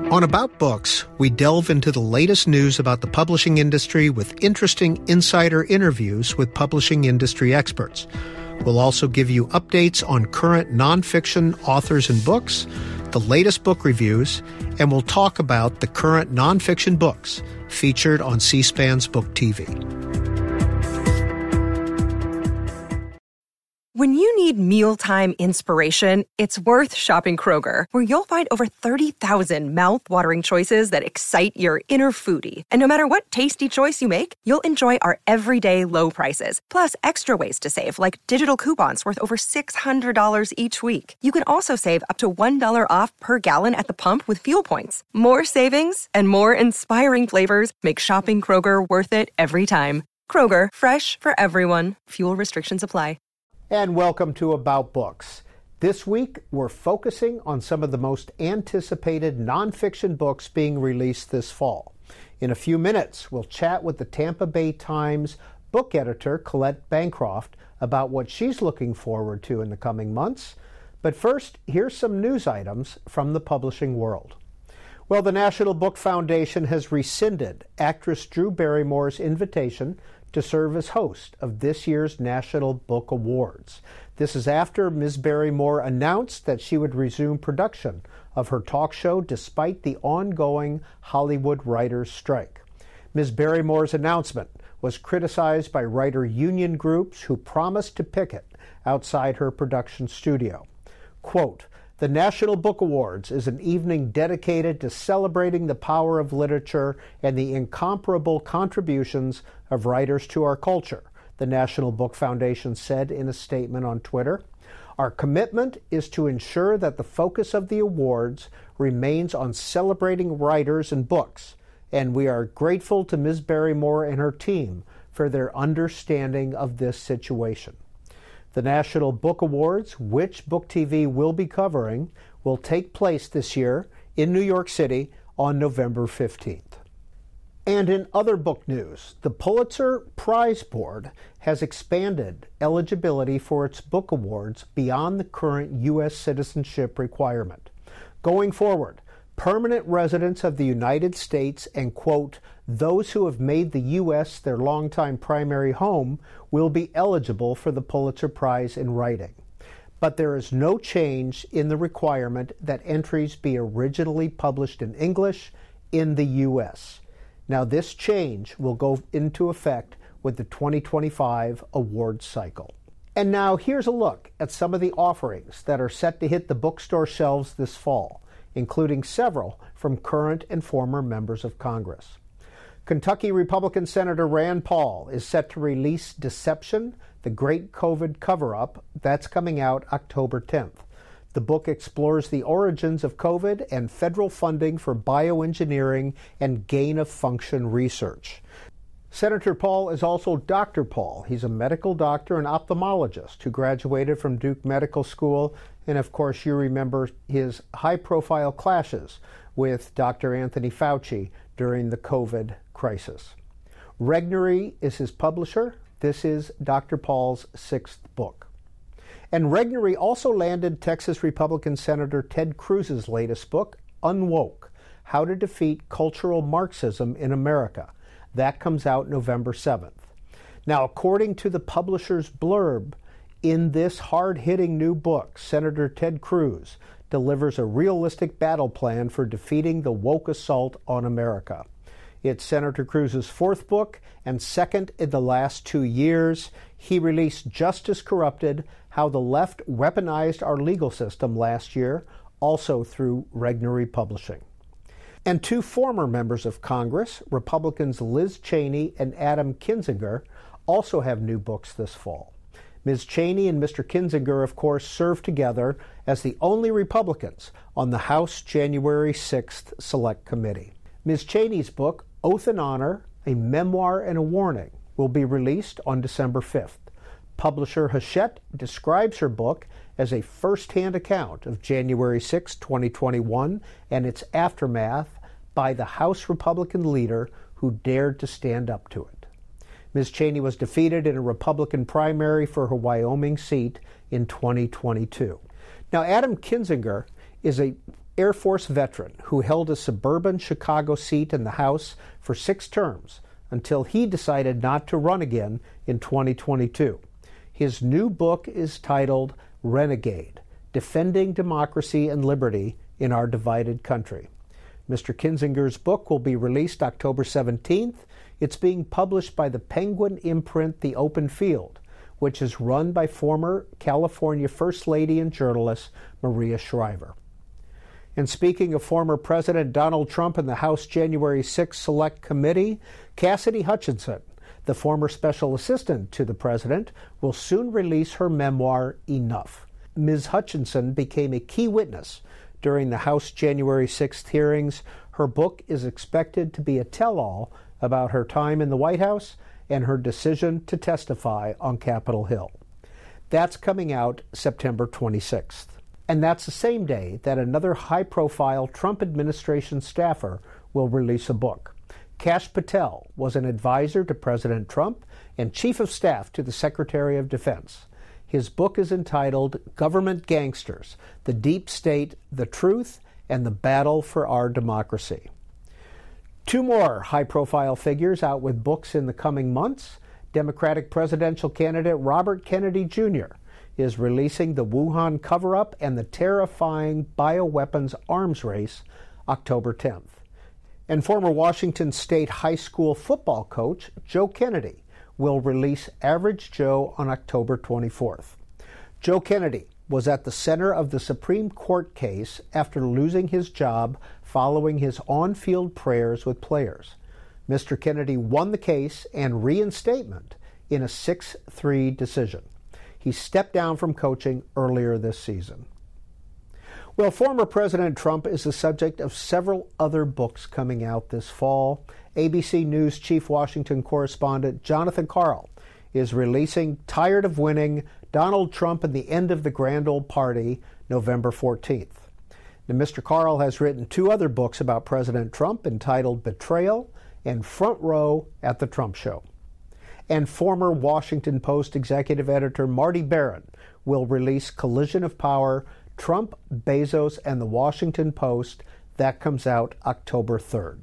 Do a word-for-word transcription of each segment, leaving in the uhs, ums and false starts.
On About Books, we delve into the latest news about the publishing industry with interesting insider interviews with publishing industry experts. We'll also give you updates on current nonfiction authors and books, the latest book reviews, and we'll talk about the current nonfiction books featured on C-SPAN's Book T V. When you need mealtime inspiration, it's worth shopping Kroger, where you'll find over thirty thousand mouth-watering choices that excite your inner foodie. And no matter what tasty choice you make, you'll enjoy our everyday low prices, plus extra ways to save, like digital coupons worth over six hundred dollars each week. You can also save up to one dollar off per gallon at the pump with fuel points. More savings and more inspiring flavors make shopping Kroger worth it every time. Kroger, fresh for everyone. Fuel restrictions apply. And welcome to About Books. This week, we're focusing on some of the most anticipated nonfiction books being released this fall. In a few minutes, we'll chat with the Tampa Bay Times book editor, Colette Bancroft, about what she's looking forward to in the coming months. But first, here's some news items from the publishing world. Well, the National Book Foundation has rescinded actress Drew Barrymore's invitation to serve as host of this year's National Book Awards. This is after Miz Barrymore announced that she would resume production of her talk show despite the ongoing Hollywood writers' strike. Miz Barrymore's announcement was criticized by writer union groups who promised to picket outside her production studio. Quote, "The National Book Awards is an evening dedicated to celebrating the power of literature and the incomparable contributions of writers to our culture," the National Book Foundation said in a statement on Twitter. "Our commitment is to ensure that the focus of the awards remains on celebrating writers and books, and we are grateful to Miz Barrymore and her team for their understanding of this situation." The National Book Awards, which Book T V will be covering, will take place this year in New York City on November fifteenth. And in other book news, the Pulitzer Prize Board has expanded eligibility for its book awards beyond the current U S citizenship requirement. Going forward, permanent residents of the United States and, quote, "those who have made the U S their longtime primary home will be eligible for the Pulitzer Prize in Writing. But there is no change in the requirement that entries be originally published in English in the U S. Now, this change will go into effect with the twenty twenty-five award cycle. And now here's a look at some of the offerings that are set to hit the bookstore shelves this fall, including several from current and former members of Congress. Kentucky Republican Senator Rand Paul is set to release Deception, the Great COVID Cover-Up. That's coming out October tenth. The book explores the origins of COVID and federal funding for bioengineering and gain-of-function research. Senator Paul is also Doctor Paul. He's a medical doctor and ophthalmologist who graduated from Duke Medical School, and of course you remember his high-profile clashes with Doctor Anthony Fauci during the COVID crisis. Regnery is his publisher. This is Doctor Paul's sixth book. And Regnery also landed Texas Republican Senator Ted Cruz's latest book, Unwoke: How to Defeat Cultural Marxism in America. That comes out November seventh. Now, according to the publisher's blurb, in this hard-hitting new book, Senator Ted Cruz delivers a realistic battle plan for defeating the woke assault on America. It's Senator Cruz's fourth book and second in the last two years. He released Justice Corrupted: How the Left Weaponized Our Legal System last year, also through Regnery Publishing. And two former members of Congress, Republicans Liz Cheney and Adam Kinzinger, also have new books this fall. Miz Cheney and Mister Kinzinger, of course, served together as the only Republicans on the House January sixth Select Committee. Miz Cheney's book, Oath and Honor, A Memoir and a Warning, will be released on December fifth. Publisher Hachette describes her book as a first-hand account of January sixth, twenty twenty-one, and its aftermath by the House Republican leader who dared to stand up to it. Miz Cheney was defeated in a Republican primary for her Wyoming seat in twenty twenty-two. Now, Adam Kinzinger is a Air Force veteran who held a suburban Chicago seat in the House for six terms until he decided not to run again in twenty twenty-two. His new book is titled Renegade: Defending Democracy and Liberty in Our Divided Country. Mister Kinzinger's book will be released October seventeenth. It's being published by the Penguin imprint The Open Field, which is run by former California First Lady and journalist Maria Shriver. And speaking of former President Donald Trump and the House January sixth Select Committee, Cassidy Hutchinson, the former special assistant to the president, will soon release her memoir, Enough. Miz Hutchinson became a key witness during the House January sixth hearings. Her book is expected to be a tell-all about her time in the White House and her decision to testify on Capitol Hill. That's coming out September twenty-sixth. And that's the same day that another high-profile Trump administration staffer will release a book. Kash Patel was an advisor to President Trump and chief of staff to the Secretary of Defense. His book is entitled Government Gangsters: The Deep State, the Truth, and the Battle for Our Democracy. Two more high-profile figures out with books in the coming months. Democratic presidential candidate Robert Kennedy Junior is releasing The Wuhan Cover-Up and the Terrifying Bioweapons Arms Race October tenth. And former Washington State high school football coach Joe Kennedy will release Average Joe on October twenty-fourth. Joe Kennedy was at the center of the Supreme Court case after losing his job following his on-field prayers with players. Mister Kennedy won the case and reinstatement in a six three decision. He stepped down from coaching earlier this season. Well, former President Trump is the subject of several other books coming out this fall. A B C News chief Washington correspondent Jonathan Karl is releasing Tired of Winning: Donald Trump and the End of the Grand Old Party, November fourteenth. Now, Mister Karl has written two other books about President Trump entitled Betrayal and Front Row at the Trump Show. And former Washington Post executive editor Marty Baron will release Collision of Power: Trump, Bezos, and the Washington Post. That comes out October third.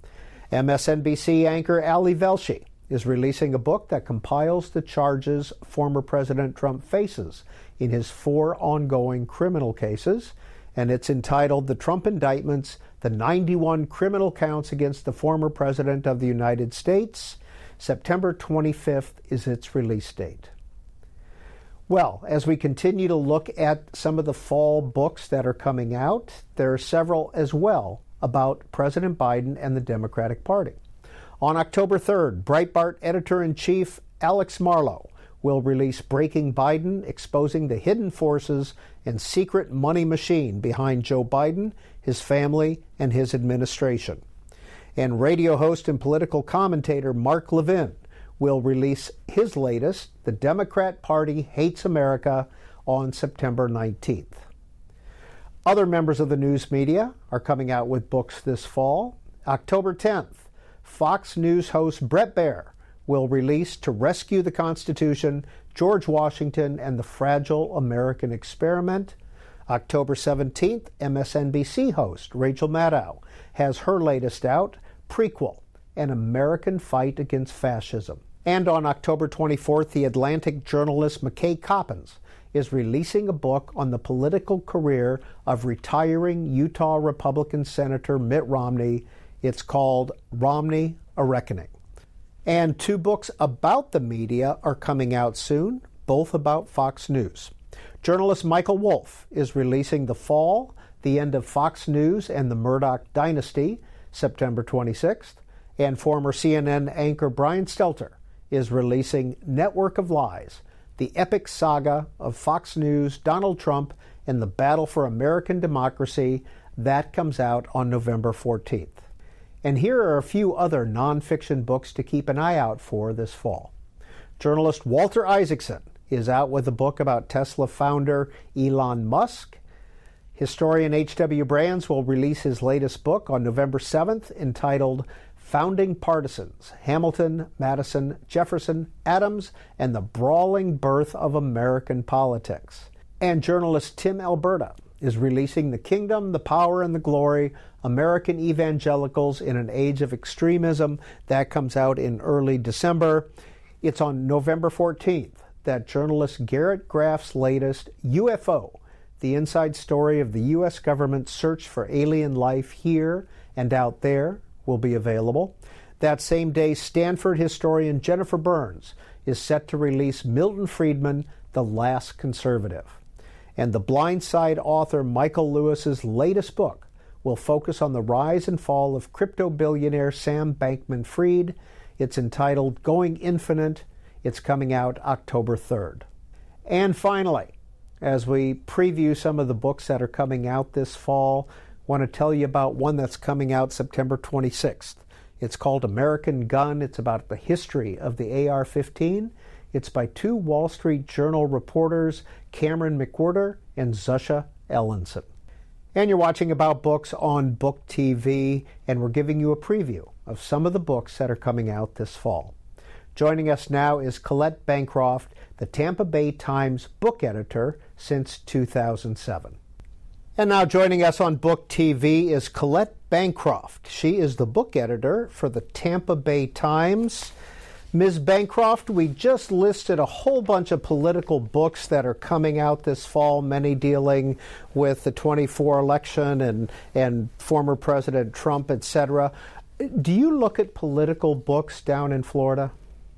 M S N B C anchor Ali Velshi is releasing a book that compiles the charges former President Trump faces in his four ongoing criminal cases, and it's entitled The Trump Indictments: The ninety-one Criminal Counts Against the Former President of the United States. September twenty-fifth is its release date. Well, as we continue to look at some of the fall books that are coming out, there are several as well about President Biden and the Democratic Party. On October third, Breitbart editor-in-chief Alex Marlow will release Breaking Biden: Exposing the Hidden Forces and Secret Money Machine Behind Joe Biden, His Family, and His Administration. And radio host and political commentator Mark Levin will release his latest, The Democrat Party Hates America, on September nineteenth. Other members of the news media are coming out with books this fall. October tenth, Fox News host Bret Baier will release To Rescue the Constitution: George Washington and the Fragile American Experiment. October seventeenth, M S N B C host Rachel Maddow has her latest out, Prequel: An American Fight Against Fascism. And on October twenty-fourth, The Atlantic journalist McKay Coppins is releasing a book on the political career of retiring Utah Republican Senator Mitt Romney. It's called Romney: A Reckoning. And two books about the media are coming out soon, both about Fox News. Journalist Michael Wolff is releasing The Fall: The End of Fox News and the Murdoch Dynasty, September twenty-sixth. And former C N N anchor Brian Stelter is releasing Network of Lies: The Epic Saga of Fox News, Donald Trump, and the Battle for American Democracy. That comes out on November fourteenth. And here are a few other nonfiction books to keep an eye out for this fall. Journalist Walter Isaacson is out with a book about Tesla founder Elon Musk. Historian H W Brands will release his latest book on November seventh, entitled Founding Partisans: Hamilton, Madison, Jefferson, Adams, and the Brawling Birth of American Politics. And journalist Tim Alberta is releasing The Kingdom, the Power, and the Glory, American Evangelicals in an Age of Extremism. That comes out in early December. It's on November fourteenth that journalist Garrett Graff's latest U F O, the inside story of the U S government's search for alien life here and out there, will be available. That same day, Stanford historian Jennifer Burns is set to release Milton Friedman, The Last Conservative. And the Blind Side author Michael Lewis's latest book will focus on the rise and fall of crypto billionaire Sam Bankman-Fried. It's entitled Going Infinite. It's coming out October third. And finally, as we preview some of the books that are coming out this fall, I want to tell you about one that's coming out September twenty-sixth. It's called American Gun. It's about the history of the A R fifteen. It's by two Wall Street Journal reporters, Cameron McWhirter and Zusha Ellenson. And you're watching About Books on Book T V, and we're giving you a preview of some of the books that are coming out this fall. Joining us now is Colette Bancroft, the Tampa Bay Times book editor since two thousand seven. And now joining us on Book T V is Colette Bancroft. She is the book editor for the Tampa Bay Times. Miz Bancroft, we just listed a whole bunch of political books that are coming out this fall, many dealing with the twenty-four election and, and former President Trump, et cetera. Do you look at political books down in Florida?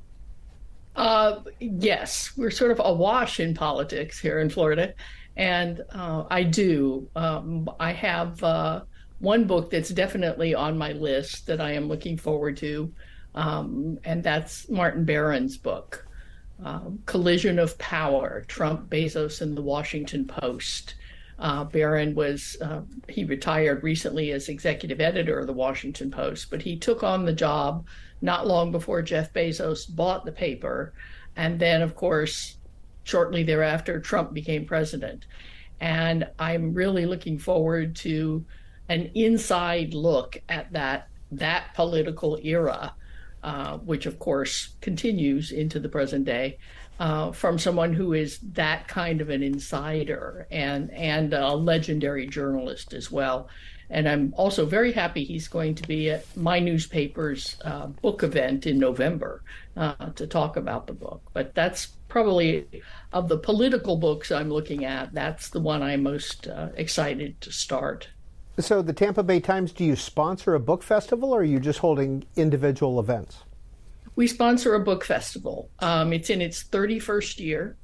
Uh, yes, we're sort of awash in politics here in Florida, and uh, I do. Um, I have uh, one book that's definitely on my list that I am looking forward to, um, and that's Martin Barron's book, um, Collision of Power, Trump, Bezos, and the Washington Post. Uh, Barron was, uh, he retired recently as executive editor of the Washington Post, but he took on the job not long before Jeff Bezos bought the paper. And then, of course, shortly thereafter, Trump became president. And I'm really looking forward to an inside look at that, that political era, uh, which, of course, continues into the present day. Uh, from someone who is that kind of an insider and and a legendary journalist as well. And I'm also very happy he's going to be at my newspaper's uh, book event in November uh, to talk about the book. But that's probably, of the political books I'm looking at, that's the one I'm most uh, excited to start. So the Tampa Bay Times, do you sponsor a book festival, or are you just holding individual events? We sponsor a book festival. Um, it's in its thirty-first year,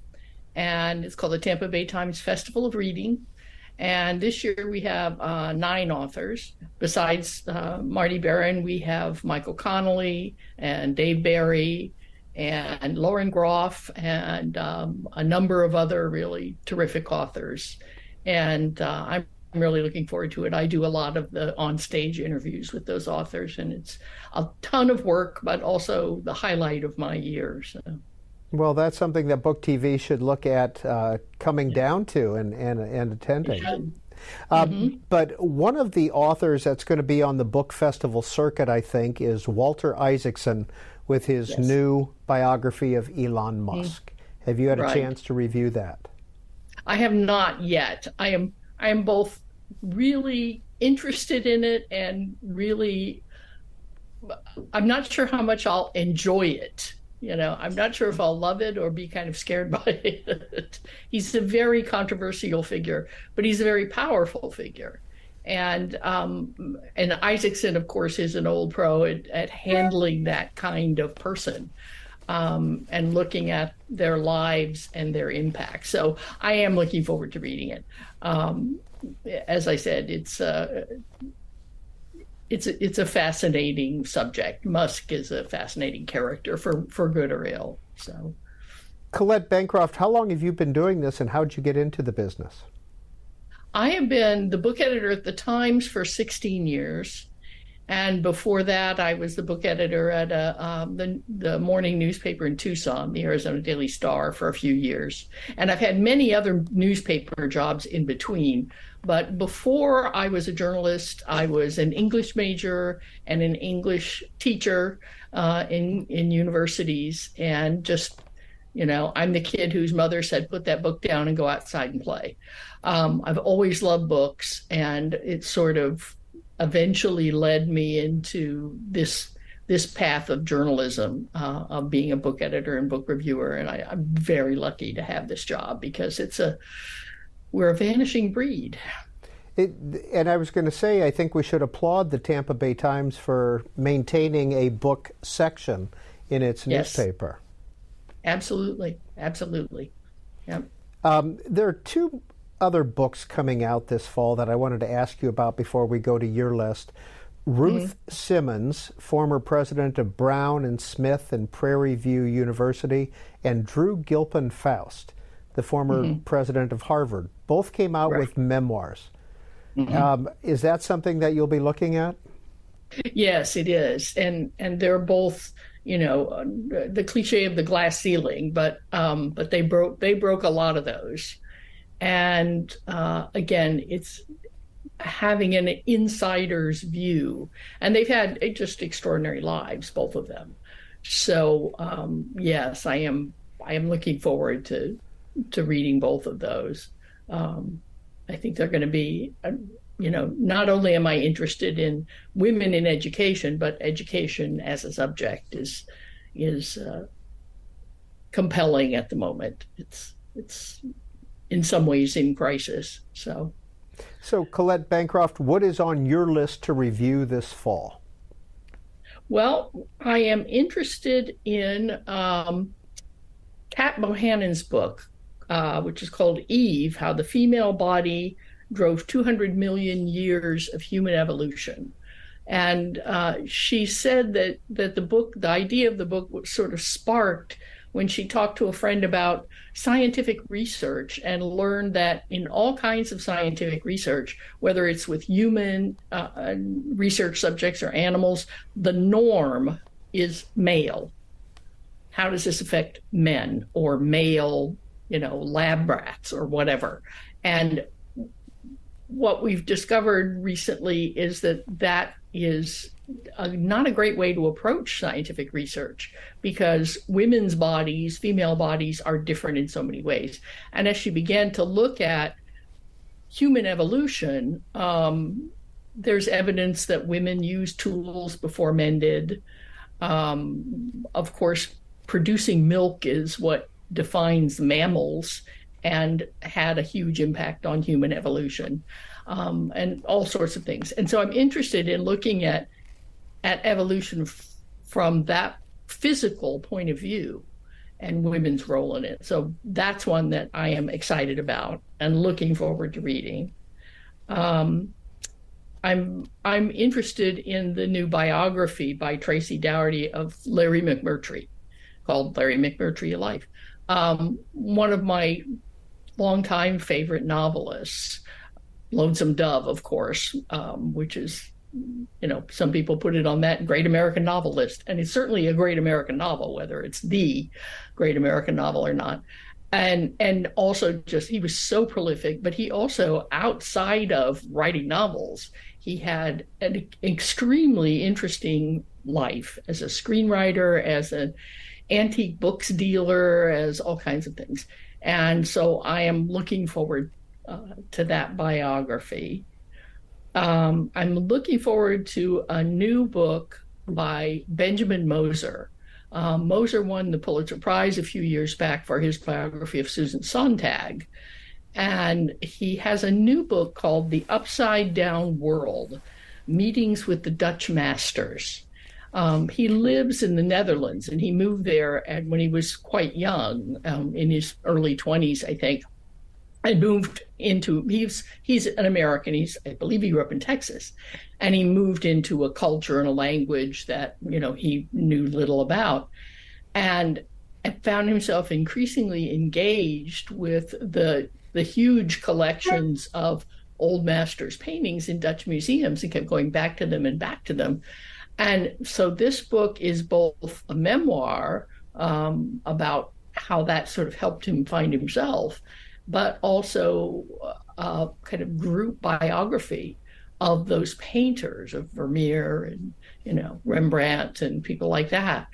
and it's called the Tampa Bay Times Festival of Reading. And this year we have uh, nine authors. Besides uh, Marty Barron, we have Michael Connolly and Dave Barry and Lauren Groff and um, a number of other really terrific authors. And uh, I'm I'm really looking forward to it. I do a lot of the on-stage interviews with those authors, and it's a ton of work, but also the highlight of my year. So. Well, that's something that Book T V should look at uh, coming down to and, and, and attending. Um, mm-hmm. But one of the authors that's going to be on the book festival circuit, I think, is Walter Isaacson with his yes. new biography of Elon Musk. Mm-hmm. Have you had a right. chance to review that? I have not yet. I am I am both really interested in it and really, I'm not sure how much I'll enjoy it. You know, I'm not sure if I'll love it or be kind of scared by it. He's a very controversial figure, but he's a very powerful figure. And um, and Isaacson, of course, is an old pro at, at handling that kind of person. Um, and looking at their lives and their impact. So I am looking forward to reading it. Um, as I said, it's uh, it's a, it's a fascinating subject. Musk is a fascinating character for, for good or ill. So, Colette Bancroft, how long have you been doing this, and how did you get into the business? I have been the book editor at the Times for sixteen years. And before that, I was the book editor at a, um, the, the morning newspaper in Tucson, the Arizona Daily Star, for a few years. And I've had many other newspaper jobs in between. But before I was a journalist, I was an English major and an English teacher uh, in, in universities, and just You know, I'm the kid whose mother said, put that book down and go outside and play. Um, I've always loved books, and it sort of eventually led me into this this path of journalism, uh, of being a book editor and book reviewer. And I, I'm very lucky to have this job because it's a, we're a vanishing breed. It, and I was going to say, I think we should applaud the Tampa Bay Times for maintaining a book section in its Yes. newspaper. Absolutely. Absolutely. Yep. Um, there are two other books coming out this fall that I wanted to ask you about before we go to your list. Ruth mm-hmm. Simmons, former president of Brown and Smith and Prairie View University, and Drew Gilpin Faust, the former mm-hmm. president of Harvard, both came out right. with memoirs. Mm-hmm. Um, is that something that you'll be looking at? Yes, it is. And and they're both, you know, the cliche of the glass ceiling, but um, but they broke they broke a lot of those. And uh, again, it's having an insider's view, and they've had just extraordinary lives, both of them. So um, yes, I am I am looking forward to to reading both of those. Um, I think they're going to be, uh, you know, not only am I interested in women in education, but education as a subject is is uh, compelling at the moment. It's it's in some ways in crisis. So. So, Colette Bancroft, what is on your list to review this fall? Well, I am interested in um, Kat Bohannon's book, uh, which is called Eve, How the Female Body Drove two hundred million Years of Human Evolution. And uh, she said that, that the book, the idea of the book was sort of sparked when she talked to a friend about scientific research and learned that in all kinds of scientific research, whether it's with human uh, research subjects or animals, the norm is male. How does this affect men or male, you know, lab rats or whatever? And what we've discovered recently is that that is a, not a great way to approach scientific research, because women's bodies, female bodies, are different in so many ways. And as she began to look at human evolution, um, there's evidence that women used tools before men did. Um, of course, producing milk is what defines mammals and had a huge impact on human evolution, um, and all sorts of things. And so I'm interested in looking at at evolution f- from that physical point of view and women's role in it. So that's one that I am excited about and looking forward to reading. Um, I'm I'm interested in the new biography by Tracy Dougherty of Larry McMurtry, called Larry McMurtry Alive. Um, one of my longtime favorite novelists, Lonesome Dove, of course, um, which is, you know, some people put it on that great American novel list, and it's certainly a great American novel, whether it's the great American novel or not. And and also just, he was so prolific, but he also, outside of writing novels, he had an extremely interesting life as a screenwriter, as an antique books dealer, as all kinds of things. And so I am looking forward uh, to that biography. Um, I'm looking forward to a new book by Benjamin Moser. Um, Moser won the Pulitzer Prize a few years back for his biography of Susan Sontag. And he has a new book called The Upside Down World, Meetings with the Dutch Masters. Um, he lives in the Netherlands, and he moved there and when he was quite young, um, in his early twenties, I think, and moved into, he's, he's an American, he's, I believe he grew up in Texas, and he moved into a culture and a language that, you know, he knew little about, and found himself increasingly engaged with the the huge collections of old masters' paintings in Dutch museums, and kept going back to them and back to them. And so this book is both a memoir um, about how that sort of helped him find himself, but also a kind of group biography of those painters, of Vermeer and, you know, Rembrandt and people like that.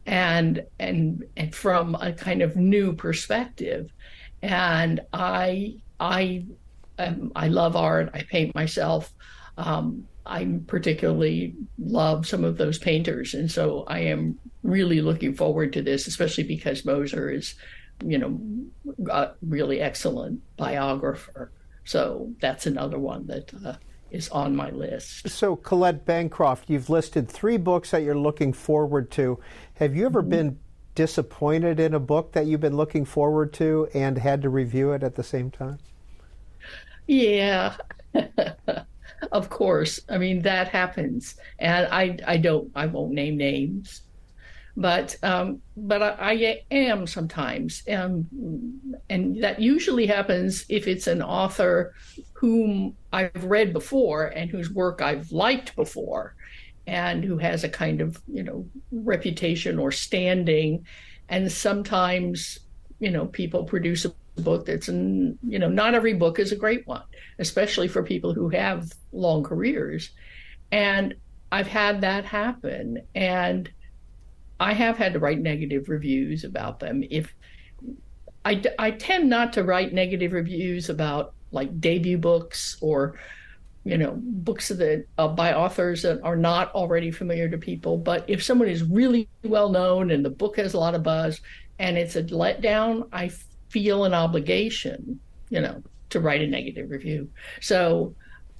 and and and from a kind of new perspective. And I I um, I love art. I paint myself. Um, I particularly love some of those painters, and so I am really looking forward to this, especially because Moser is, you know, a really excellent biographer. So that's another one that uh, is on my list. So, Colette Bancroft, you've listed three books that you're looking forward to. Have you ever mm-hmm. been disappointed in a book that you've been looking forward to and had to review it at the same time? Yeah, of course. I mean, that happens. And I, I don't, I won't name names. But um, but I, I am sometimes, um, and that usually happens if it's an author whom I've read before and whose work I've liked before, and who has a kind of, you know, reputation or standing. And sometimes, you know, people produce a book that's, you know, not every book is a great one, especially for people who have long careers. And I've had that happen, and I have had to write negative reviews about them. If I, I tend not to write negative reviews about like debut books or, you know, books that uh, by authors that are not already familiar to people. But if someone is really well known and the book has a lot of buzz and it's a letdown, I feel an obligation, you know, to write a negative review. So,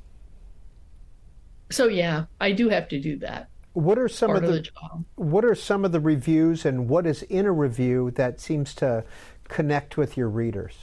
so yeah, I do have to do that. What are some of the, of the what are some of the reviews, and what is in a review that seems to connect with your readers?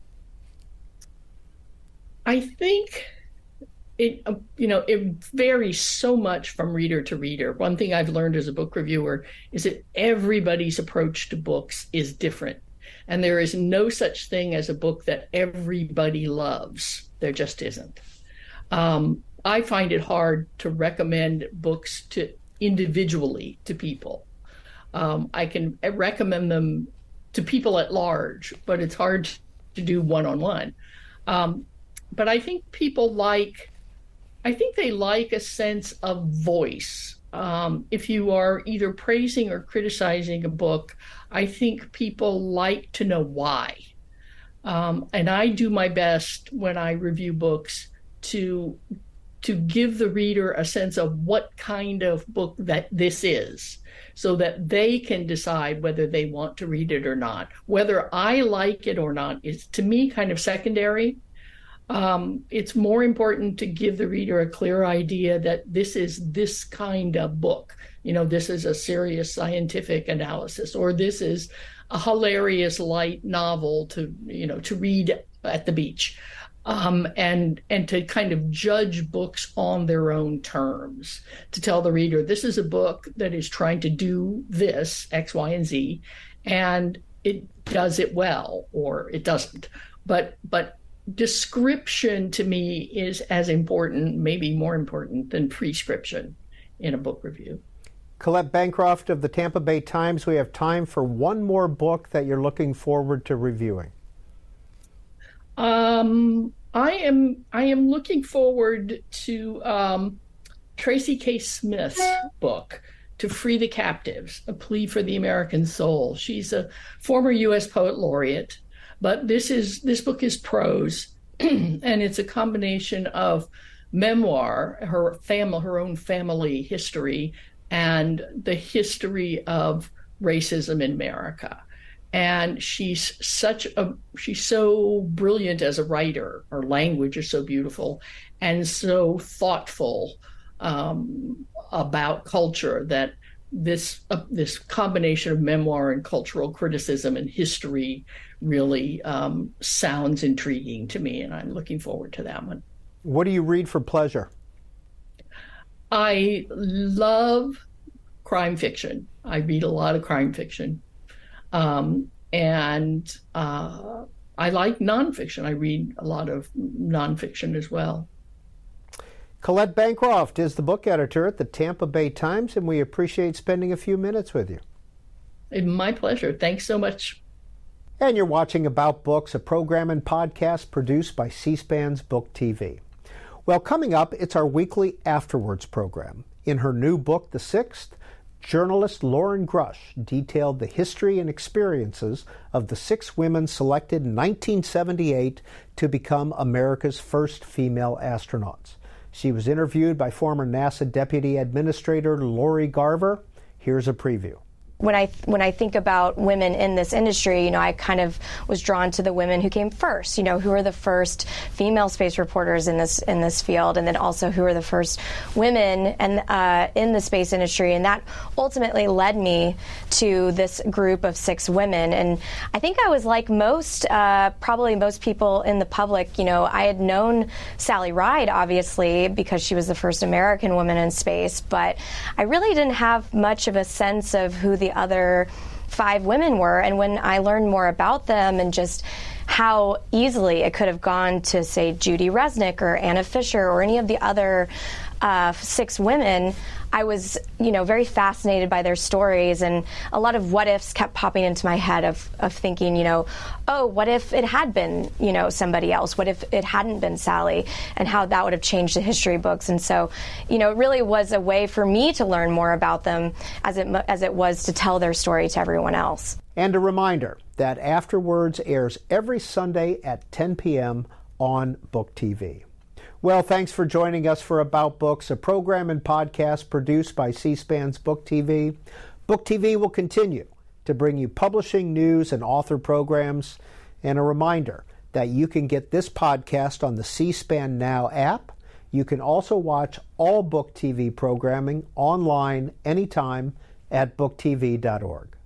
I think it you know it varies so much from reader to reader. One thing I've learned as a book reviewer is that everybody's approach to books is different, and there is no such thing as a book that everybody loves. There just isn't. Um, I find it hard to recommend books to individually to people. Um, I can recommend them to people at large, but it's hard to do one-on-one. Um, but I think people like, I think they like a sense of voice. Um, if you are either praising or criticizing a book, I think people like to know why. Um, and I do my best when I review books to to give the reader a sense of what kind of book that this is, so that they can decide whether they want to read it or not. Whether I like it or not is, to me, kind of secondary. Um, it's more important to give the reader a clear idea that this is this kind of book. You know, this is a serious scientific analysis, or this is a hilarious light novel to, you know, to read at the beach. Um, and and to kind of judge books on their own terms, to tell the reader, this is a book that is trying to do this, X, Y, and Z, and it does it well, or it doesn't. But but description to me is as important, maybe more important, than prescription in a book review. Colette Bancroft of the Tampa Bay Times, we have time for one more book that you're looking forward to reviewing. Um, I am I am looking forward to um, Tracy K. Smith's book, To Free the Captives, A Plea for the American Soul. She's a former U S Poet Laureate, but this is this book is prose, and it's a combination of memoir, her family, her own family history, and the history of racism in America. And she's such a, she's so brilliant as a writer. Her language is so beautiful and so thoughtful um, about culture that this uh, this combination of memoir and cultural criticism and history really um, sounds intriguing to me, and I'm looking forward to that one. What do you read for pleasure? I love crime fiction. I read a lot of crime fiction. Um, and uh, I like nonfiction. I read a lot of nonfiction as well. Colette Bancroft is the book editor at the Tampa Bay Times, and we appreciate spending a few minutes with you. My pleasure. Thanks so much. And you're watching About Books, a program and podcast produced by C-SPAN's Book T V. Well, coming up, it's our weekly Afterwards program. In her new book, The Sixth, journalist Lauren Grush detailed the history and experiences of the six women selected in nineteen seventy-eight to become America's first female astronauts. She was interviewed by former NASA Deputy Administrator Lori Garver. Here's a preview. When I when I think about women in this industry, you know, I kind of was drawn to the women who came first. You know, who are the first female space reporters in this in this field, and then also who are the first women and uh, in the space industry, and that ultimately led me to this group of six women. And I think I was like most, uh, probably most people in the public. You know, I had known Sally Ride obviously because she was the first American woman in space, but I really didn't have much of a sense of who the other five women were. And when I learned more about them and just how easily it could have gone to, say, Judy Resnick or Anna Fisher or any of the other uh, six women, I was, you know, very fascinated by their stories, and a lot of what ifs kept popping into my head of, of thinking, you know, oh, what if it had been, you know, somebody else? What if it hadn't been Sally? And how that would have changed the history books. And so, you know, it really was a way for me to learn more about them as it as it was to tell their story to everyone else. And a reminder that Afterwards airs every Sunday at ten p.m. on Book T V. Well, thanks for joining us for About Books, a program and podcast produced by C-SPAN's Book T V. Book T V will continue to bring you publishing news and author programs. And a reminder that you can get this podcast on the C-SPAN Now app. You can also watch all Book T V programming online anytime at book t v dot org.